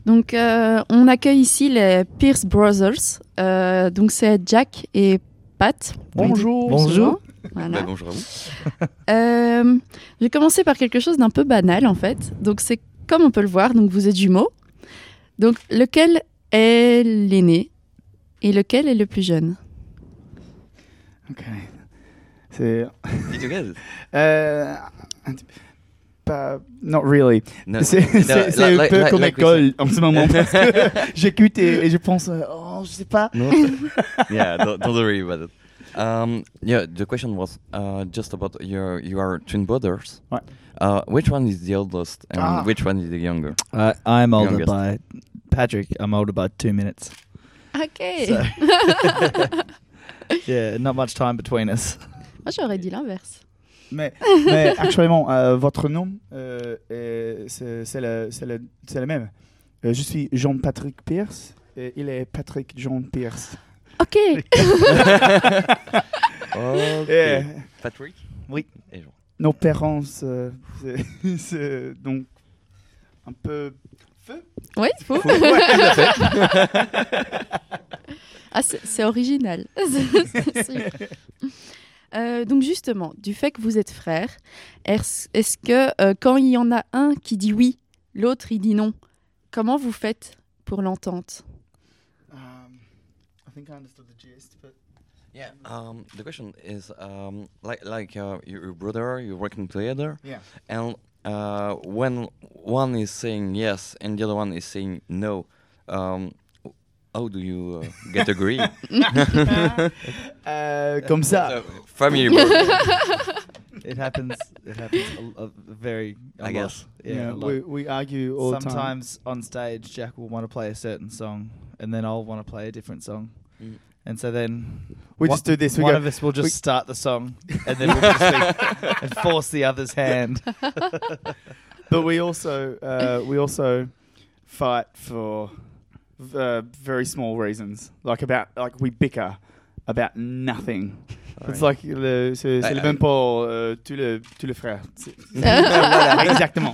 Donc, on accueille ici les Pierce Brothers. Donc, c'est Jack et Pat. Bonjour. Bonjour. Voilà. Bonjour à vous. Je vais commencer par quelque chose d'un peu banal, en fait. Donc, c'est comme on peut le voir. Donc, vous êtes jumeaux. Donc, lequel est l'aîné et lequel est le plus jeune? Ok. C'est. Did you get it? Pas. Not really. No. C'est un peu comme like we école en ce moment. Parce que j'écoute et je pense, je sais pas. No. Yeah, don't worry about it. Yeah, the question was just about you are twin brothers. Ouais. Which one is the oldest and which one is the younger? I'm older Youngest. by Patrick. I'm older by 2 minutes. OK. So, yeah, not much time between us. Moi, j'aurais dit l'inverse. Mais actuellement, votre nom, c'est le même. Je suis Jean-Patrick Pierce et il est Patrick John Pierce. OK. Et Patrick? Oui. Et Jean. nos parents, c'est donc un peu feu. Oui, fou. Ouais, tout à fait. Ah, c'est original. C'est sûr. Donc justement, du fait que vous êtes frères, est-ce que quand il y en a un qui dit oui, l'autre il dit non, comment vous faites pour l'entente? I think I understood the gist, but Yeah. The question is like your brother, you're working together, yeah. and when one is saying yes and the other one is saying no, how do you get agree? Comme ça. Family brother. It happens. It happens very. A I lot. guess. Yeah. A lot. we argue all the time. Sometimes on stage, Jack will want to play a certain song, and then I'll want to play a different song. Mm. And so then We just do this. We one go. of us will just we- start the song, and then we'll just and force the other's hand. But we also fight for very small reasons, like we bicker about nothing. It's like c'est le même pour tous les frères. Voilà, exactement.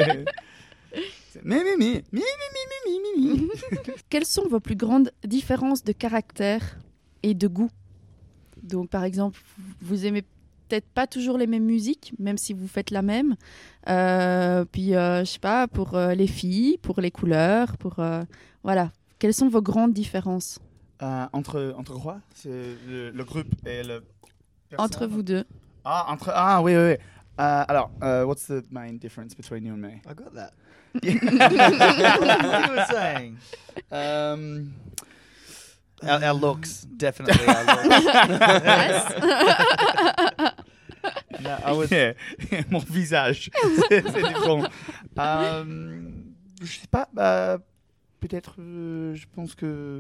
Mi. Quelles sont vos plus grandes différences de caractère et de goût? Donc par exemple, vous aimez peut-être pas toujours les mêmes musiques, même si vous faites la même. Puis je sais pas, pour les filles, pour les couleurs, pour voilà. Quelles sont vos grandes différences Entre quoi? C'est le groupe et le personne? entre vous deux? Oui. Alors, what's the main difference between you and me? I got that. Yeah. What you were saying? Our looks, definitely our looks. No, I was. Yeah. Mon visage, c'est différent. Je sais pas, peut-être, je pense que...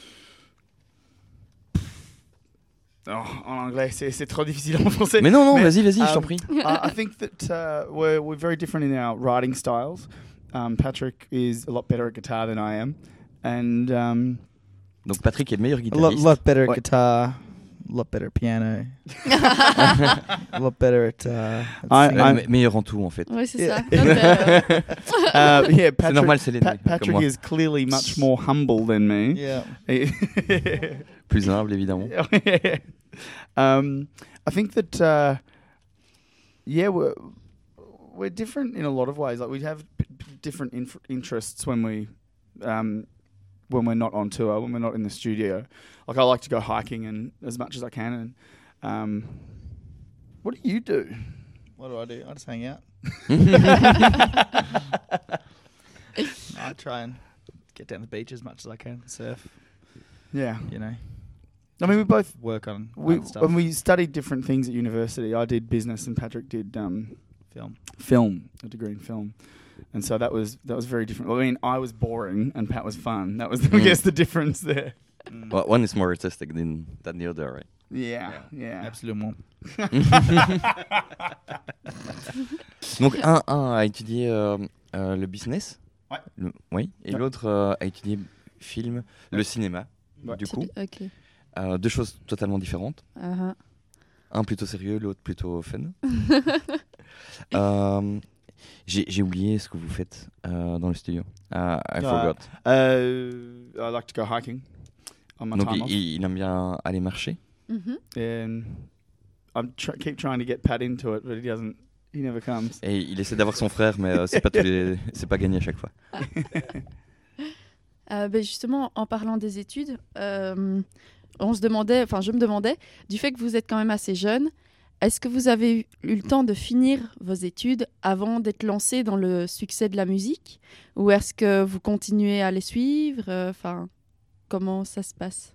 en anglais, c'est trop difficile en français. Mais non, Mais, vas-y, je t'en prie. I think that we're very different in our writing styles. Patrick is a lot better at guitar than I am. And Donc Patrick est le meilleur A guitariste. lot better at Ouais. guitar, a lot better at piano, a lot better at singing. Meilleur en tout en fait. Oui, c'est Yeah. ça. Donc, yeah, C'est Patrick, normal, c'est l'aîné, comme Patrick moi. is clearly much more humble than me. Yeah. Plus humble évidemment. I think that we're different in a lot of ways. Like we have different interests when we're not on tour, when we're not in the studio. Like I like to go hiking and as much as I can. And what do you do? What do? I just hang out. I try and get down the beach as much as I can, surf. Yeah, You know, I mean we both work on we other stuff. when we studied different things at university. I did business and Patrick did film. a degree in film. And so that was very different. I mean, I was boring and Pat was fun. That was, I guess, the difference there. Well, one is more artistic than the other, right? Yeah. Absolument. Donc un a étudié le business. Ouais. Oui. Et Ouais. l'autre a étudié film, le cinéma. Ouais. Du coup, Ok. deux choses totalement différentes. Uh-huh. Un plutôt sérieux, l'autre plutôt fun. J'ai oublié ce que vous faites dans le studio. I forgot. I like to go hiking on my Donc time off. il aime bien aller marcher. Mhm. And keep trying to get Pat into it, but he never comes. Et il essaie d'avoir son frère, mais c'est pas gagné à chaque fois. Justement, en parlant des études, je me demandais, du fait que vous êtes quand même assez jeune, est-ce que vous avez eu le temps de finir vos études avant d'être lancé dans le succès de la musique? Ou est-ce que vous continuez à les suivre? Comment ça se passe?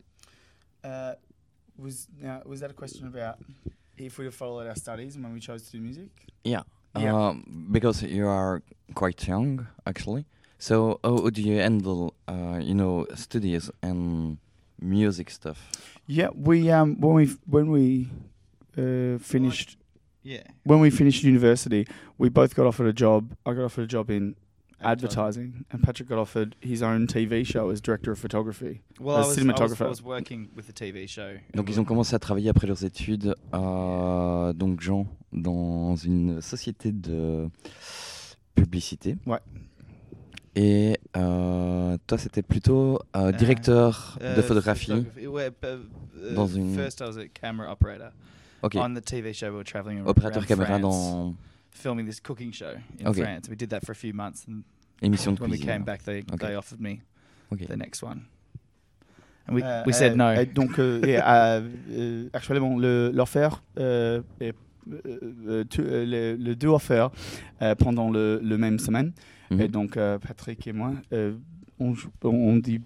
Was that a question about if we followed our studies when we chose to do music? Yeah. Yeah. Because you are quite young, actually. So how do you handle, studies and music stuff? Yeah, we when we finished Yeah. when we finished university, we both got offered a job. I got offered a job in advertising, and Patrick got offered his own TV show as director of photography. Well, As cinematographer. I was working with the TV show. Donc ils ont commencé à travailler après leurs études, donc Jean, dans une société de publicité. Ouais. Et toi, c'était plutôt directeur de photographie. Dans une- First, I was a camera operator. Ok, On the TV show, we were traveling opérateur around caméra France, dans filming this cooking show in Okay. France. We did that for a few months, and émission de when we cuisine. came back, they offered me Ok. the next one, and we said no. Donc, actuellement, l'offre est les deux offres pendant le même semaine. Mhm. Et donc, Patrick et moi, on dit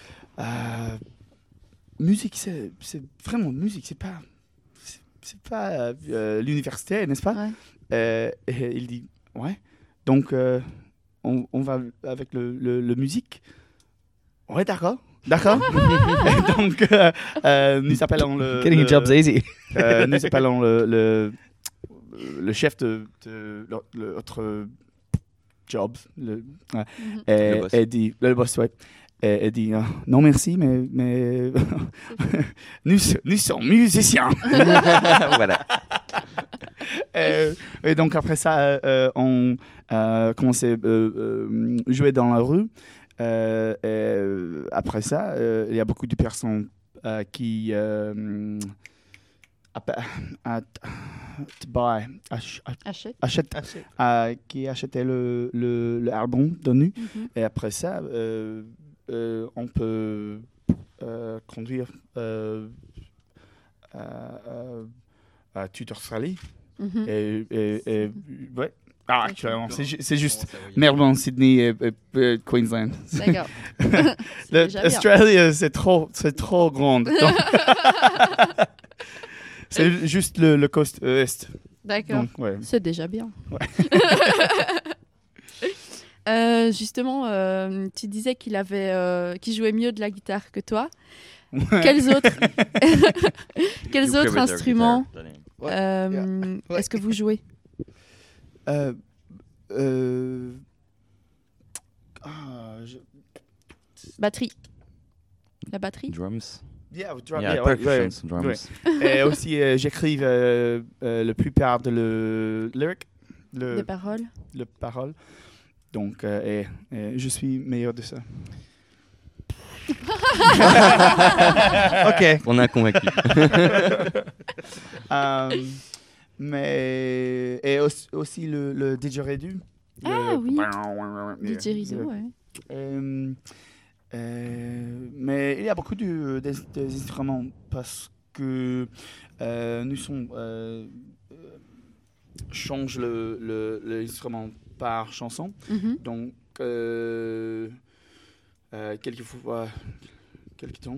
musique, c'est vraiment musique, c'est pas l'université, n'est-ce pas? Ouais. Et il dit ouais. Donc, on va avec le musique. Ouais, d'accord. D'accord. Et donc, nous appelons Getting a job's easy. nous appelons le chef de l'autre job. Mhm. Le boss. Et dit, le boss, ouais. Et dit, non merci, mais nous sommes musiciens. Voilà. Et donc après ça, on commençait à jouer dans la rue. Et après ça, il y a beaucoup de personnes qui Achète. qui achetaient le album de nous. Mhm. Et après ça, on peut conduire à toute Australie. Mhm. Et ouais. Ah, actuellement, c'est juste Melbourne, Sydney et Queensland. D'accord. C'est déjà bien. L'Australie, c'est trop grande. Donc, c'est juste le coast est. D'accord. Donc, ouais. C'est déjà bien. Ouais. Justement, tu disais qu'il jouait mieux de la guitare que toi. Ouais. Quels autres You favorite instruments guitar, Danny? Ouais. est-ce que vous jouez? Ah, Batterie. La batterie? Drums. yeah, Yeah, ouais, percussions, ouais. drums. Et aussi, j'écrive la plupart de le lyric, Des paroles? le parole. Donc, et je suis meilleur de ça. Okay. On a convaincu. Mais et aussi le didgeridoo. Ah oui. Le Didgeridoo, ouais. Mais il y a beaucoup des instruments parce que nous sommes change l'instrument par chanson. Mhm. Donc quelquefois quelques temps.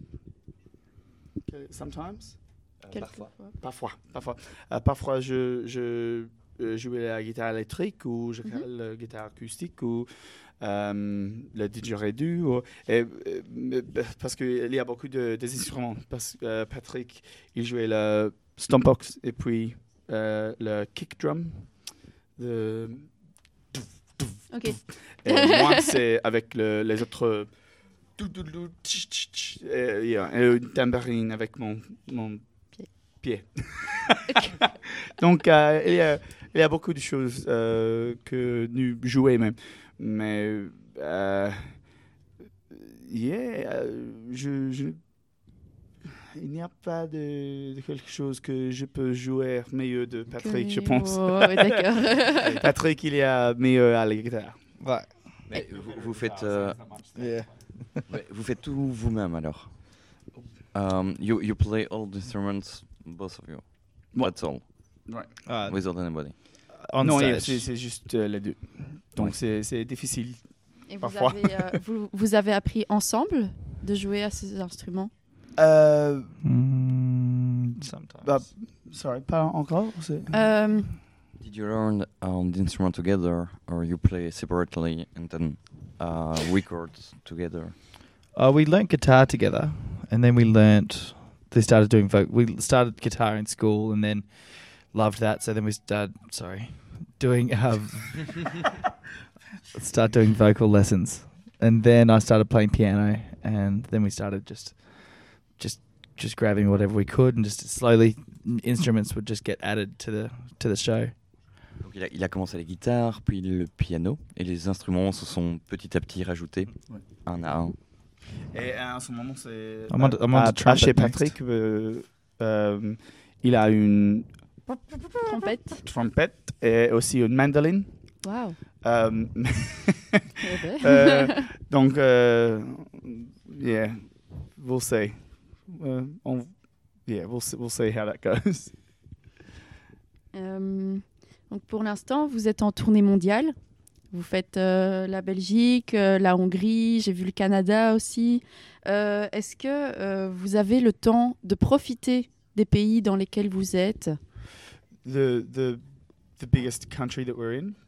Sometimes. Parfois. Parfois, je jouais la guitare électrique ou je la guitare acoustique ou le didgeridoo. Parce qu'il y a beaucoup des instruments. Patrick, il jouait le stompbox et puis le kick drum. Ok. Et moi, c'est avec les autres. Et une tambourine avec mon pied. Donc, il y a Il y a beaucoup de choses que nous jouons même. Mais, il n'y a pas de quelque chose que je peux jouer meilleur de Patrick, je pense. Oh, ouais, d'accord. Patrick, il est meilleur à la guitare. Right. Mais vous faites, Yeah. ouais, vous faites tout vous-même alors. You play all the instruments, both of you. Ouais. That's all, Uh, without anybody. on Non, stage. c'est juste les deux. Donc c'est difficile. Et vous Parfois. avez, vous avez appris ensemble de jouer à ces instruments? Sometimes. Bah, sorry, pas encore. Did you learn the instrument together, or you play separately and then record together? We learnt guitar together, and then we learnt. They started doing we started guitar in school, and then loved that. So then we started. Doing start doing vocal lessons, and then I started playing piano, and then we started just grabbing whatever we could, and just slowly instruments would just get added to the show. Donc il a commencé la guitare, puis le piano, et les instruments se sont petit à petit rajoutés, un à un. Et en ce moment, c'est. I'm on to trumpet chez next. Patrick, il a une Trompette. trompette et aussi une mandoline. Waouh. Donc, yeah, we'll see. We'll see how that goes. Donc pour l'instant, vous êtes en tournée mondiale. Vous faites la Belgique, la Hongrie, j'ai vu le Canada aussi. Est-ce que vous avez le temps de profiter des pays dans lesquels vous êtes? The biggest country that we're in.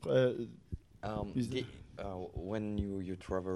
When you travel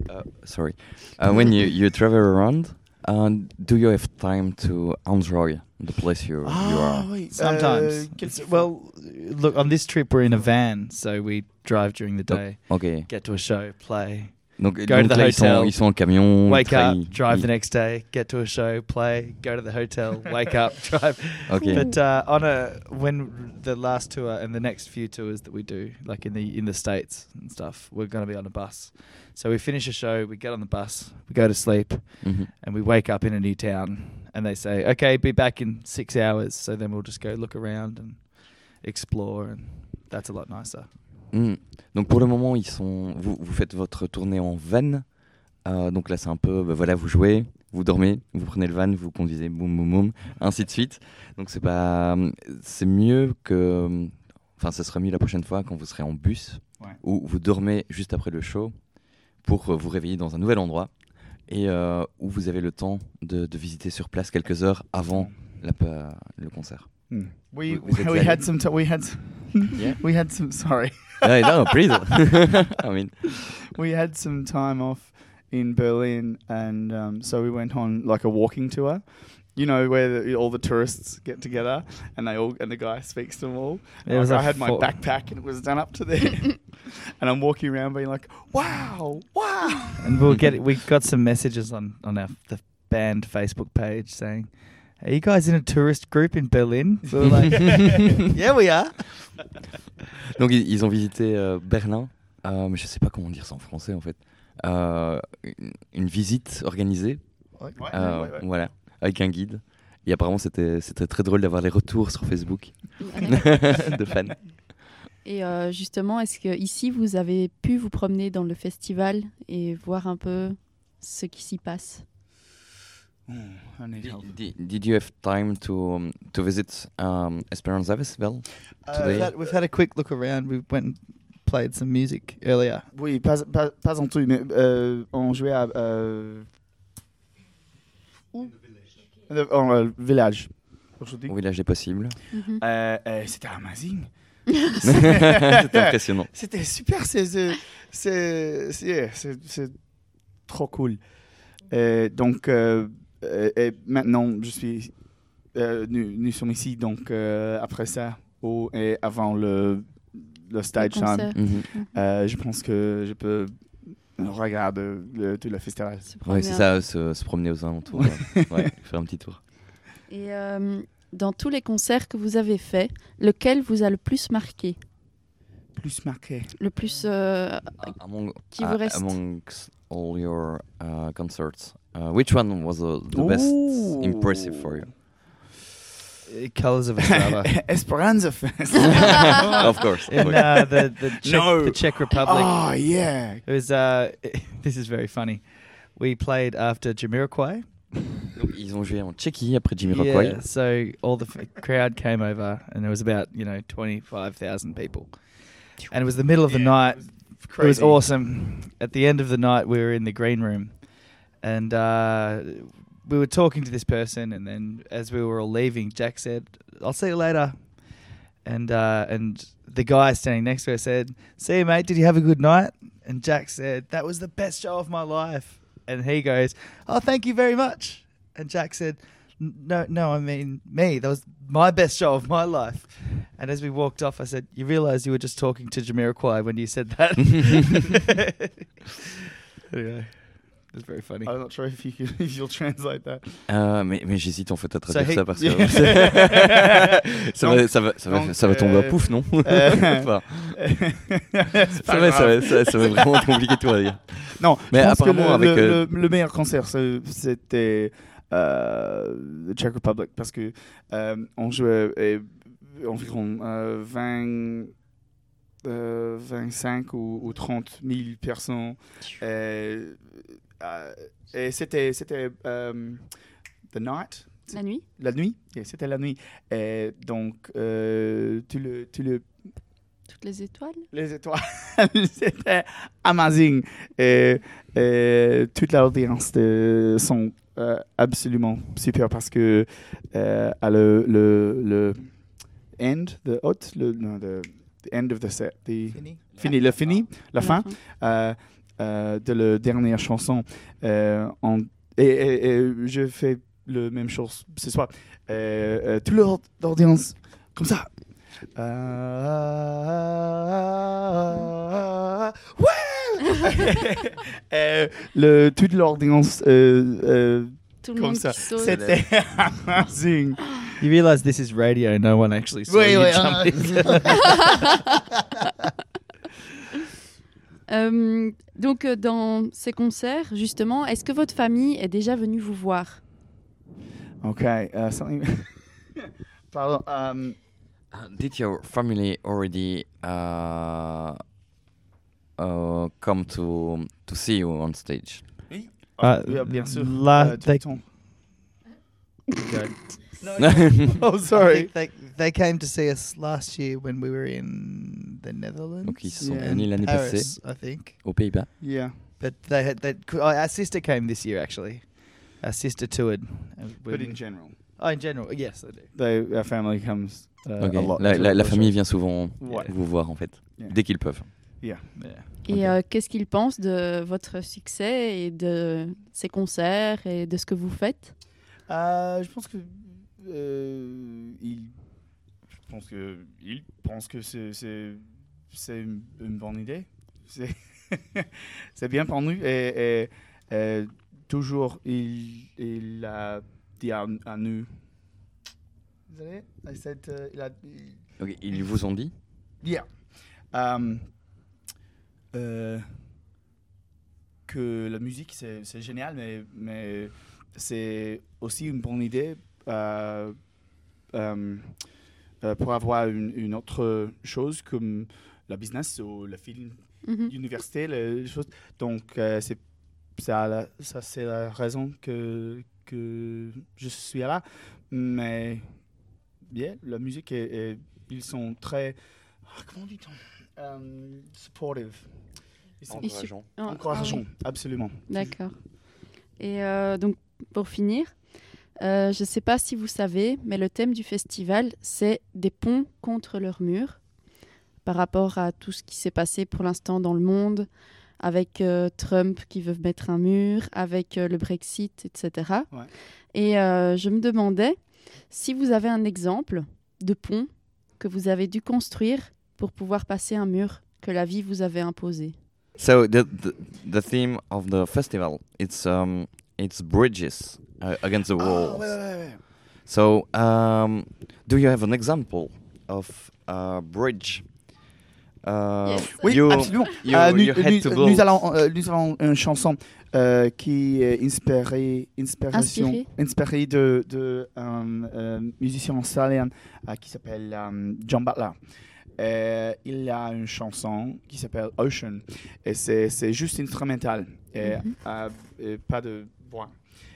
when you travel around, do you have time to enjoy the place you are? Oui. Sometimes. Well, look, on this trip we're in a van, so we drive during the day, Ok. get to a show, play, Donc, Go to the là, hotel, ils sont en camion. wake up, ils- drive ils- the next day, get to a show, play, go to the hotel, wake up, drive. Ok. But when the last tour and the next few tours that we do, like in the States and stuff, we're going to be on a bus. So we finish a show, we get on the bus, we go to sleep, Mhm. and we wake up in a new town, and they say, "Okay, be back in 6 hours." So then we'll just go look around and explore, and that's a lot nicer. Donc pour le moment, vous faites votre tournée en van. Donc là, c'est un peu, voilà, vous jouez, vous dormez, vous prenez le van, vous conduisez, boum, boum, boum, ainsi de suite. Donc c'est mieux que, enfin, ça sera mieux la prochaine fois quand vous serez en bus, où vous dormez juste après le show pour vous réveiller dans un nouvel endroit et où vous avez le temps de visiter sur place quelques heures avant le concert. We Vous êtes had allé? some Yeah. we had some sorry. No, please. I mean, We had some time off in Berlin, and so we went on like a walking tour. You know, where all the tourists get together and the guy speaks to them all. It was I a had my fo- backpack and it was done up to there, and I'm walking around being like, "Wow, wow!" And we got some messages on the band Facebook page saying, "Are you guys in a tourist group in Berlin?" So we're like, "Yeah, we are." donc ils ont visité Berlin, mais je sais pas comment dire ça en français en fait. Une visite organisée, Ouais. voilà, avec un guide. Et apparemment c'était très drôle d'avoir les retours sur Facebook de fans. Et justement, est-ce que ici vous avez pu vous promener dans le festival et voir un peu ce qui s'y passe? I need help. Did you have time to visit Esperanza Festival today? We've had a quick look around. We went and played some music earlier. Oui, pas en tout, mais on jouait à le village aujourd'hui. Au village des possibles. Mhm. C'était amazing. C'était impressionnant. C'était super. C'est trop cool. Donc, et maintenant, nous sommes ici. Donc, après ça, et avant le stage Le time, concert. Mhm. je pense que je peux regarder tout le festival. Se Ouais, promener c'est un ça, se promener aux alentours. Ouais, faire un petit tour. Et dans tous les concerts que vous avez faits, lequel vous a le plus marqué? Plus marqué. Le plus qui vous reste? Amongst all your concerts, which one was the best impressive for you? Colors of Ostrava. Esperanza Fest. Of course. In the Czech Republic. Oh, yeah. It was. This is very funny. We played after Jamiroquai. Donc, ils ont joué en Tchéquie après Jamiroquai. Yeah, so all the crowd came over, and there was about 25,000 people, and it was the middle of the night. It was awesome. At the end of the night, we were in the green room, and we were talking to this person, and then as we were all leaving, Jack said, "I'll see you later." And the guy standing next to her said, "See you, mate. Did you have a good night?" And Jack said, "That was the best show of my life." And he goes, "Oh, thank you very much." And Jack said, No, I mean me. That was my best show of my life." And as we walked off, I said, "You realise you were just talking to Jamiroquai when you said that?" Anyway, it was very funny. I'm not sure if you'll translate that. Mais j'hésite en fait à traduire So ça parce que ça va tomber à pouf, non? Enfin, ça va vraiment compliquer tout à dire. Non, mais je pense que apparemment avec le meilleur concert, c'était le Czech Republic parce que on jouait environ 25 ou 30 000 personnes. Et c'était the night. La nuit. La nuit, c'était la nuit. Et donc, Toutes les étoiles. Les étoiles, c'était amazing. Et toute l'audience sont absolument super parce que à le end, the end of the set, la fin de la dernière chanson. Et je fais la même chose ce soir. Toute l'audience comme ça. Toute l'audience Tout le comme monde ça. qui saute. C'était amazing. You realise this is radio. No one actually saw you jumping. Donc, dans ces concerts, justement, est-ce que votre famille est déjà venue vous voir? Okay, something. Pardon. Did your family already come to see you on stage? Oui, bien sûr. Tout They, le temps. oh, sorry. They came to see us last year when we were in the Netherlands. Donc ils sont Yeah. venus l'année Paris, passée I think. aux Pays-Bas. Yeah. But our sister came this year actually. Our sister toured. But in general, In general, yes, they do. our family comes Ok. a lot. La famille vient souvent Ouais. vous voir en fait, Yeah. dès qu'ils peuvent. Yeah. Et Ok. qu'est-ce qu'ils pensent de votre succès et de ces concerts et de ce que vous faites? Je pense que il pense que c'est une bonne idée. C'est bien pour nous et toujours il a dit à nous. Désolé, Ok, ils vous ont dit? Yeah. Que la musique c'est génial, mais c'est aussi une bonne idée pour avoir une autre chose comme la business ou le film, l'université, les choses. Donc c'est la raison que je suis là. Mais bien, la musique ils sont très comment dit-on supportive. Ils sont encourageants, absolument. D'accord. Et donc, pour finir, je ne sais pas si vous savez, mais le thème du festival, c'est des ponts contre leurs murs, par rapport à tout ce qui s'est passé pour l'instant dans le monde, avec Trump qui veut mettre un mur, avec le Brexit, etc. Ouais. Et je me demandais si vous avez un exemple de pont que vous avez dû construire pour pouvoir passer un mur que la vie vous avait imposé. So the theme of the festival, it's bridges against the walls. Ouais. So, do you have an example of a bridge? Yes. Oui, absolument. You had to build. Nous avons une chanson qui est inspirée de un musicien australien qui s'appelle John Butler. Il y a une chanson qui s'appelle Ocean et c'est juste instrumental et pas de voix.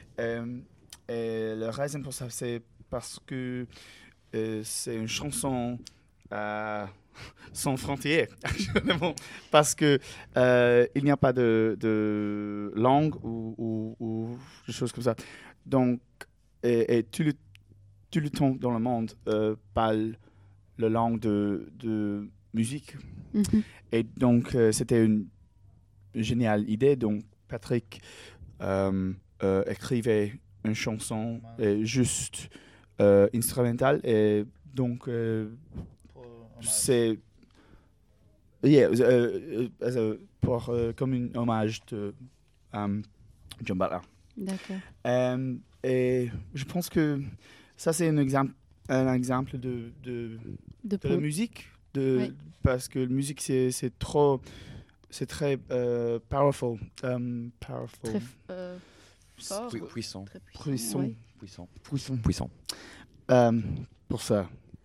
Et le raison pour ça, c'est parce que c'est une chanson sans frontières, parce que il n'y a pas de langue ou des choses comme ça. Donc, et tout le temps dans le monde parle la langue de musique. Et donc, c'était une géniale idée. Donc, Patrick écrivait une chanson juste instrumentale. Et donc, c'est comme un hommage de John Butler. D'accord. Et je pense que ça, c'est un exemple de la musique. Oui. Parce que la musique, c'est très powerful. Très fort. Puissant. Très Puissant. Oui. Puissant. Pour ça.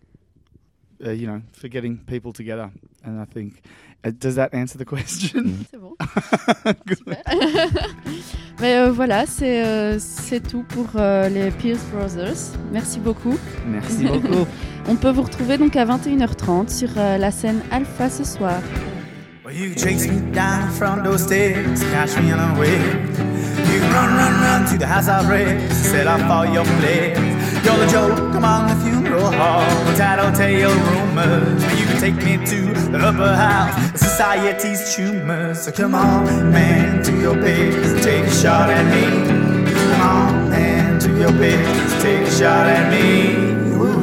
For getting people together. And I think, does that answer the question? C'est bon. Super. Mais voilà, c'est tout pour les Pierce Brothers. Merci beaucoup. Merci beaucoup. On peut vous retrouver donc à 21h30 sur la scène Alpha ce soir. Well, you can chase me down from those stairs, catch me unaware. You can run to the house I've read, set off all your flares. You're the joke among the funeral hall, tattletale rumors. But you can take me to the upper house, society's tumors. So come on, man, to your best, take a shot at me. Come on, man, to your best, take a shot at me. Woo.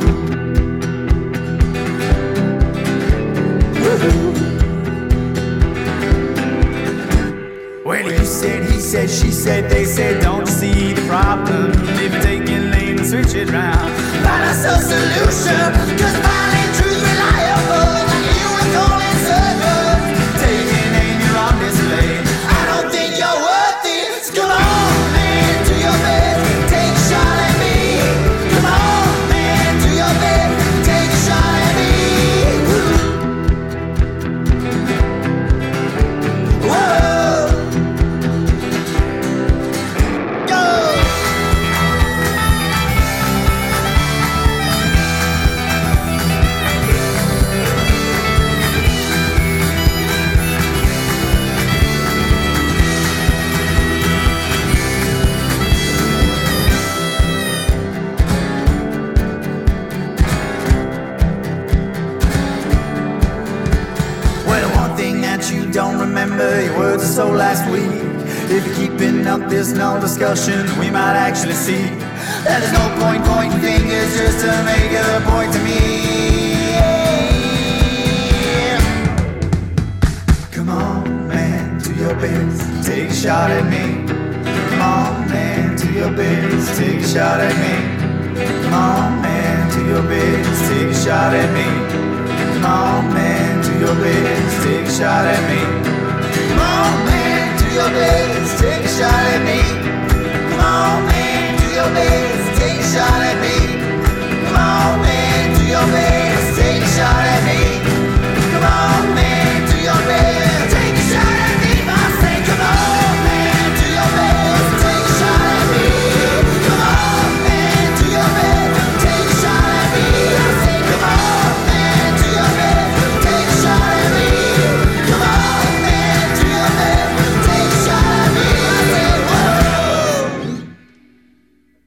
Woo-hoo. Well, you said, he said, she said, they said, don't you see the problem? If you're taking lane and switch it round, find us a solution, cause finding truth reliable, like you and calling servers. Taking aim, you're on display, I don't think you're worth it. So come on, man, do your best, take a shot at me. Come on, man, do your best, take a shot at me. Whoa. You don't remember your words so last week. If you're keeping up this no discussion, we might actually see that there's no point pointing fingers just to make a point to me. Come on, man, do your best, take a shot at me. Come on, man, do your best, take a shot at me. Come on, man, do your best, take a shot at me. Come on, man, do your best, take a shot at me. Come on, man, do your best, take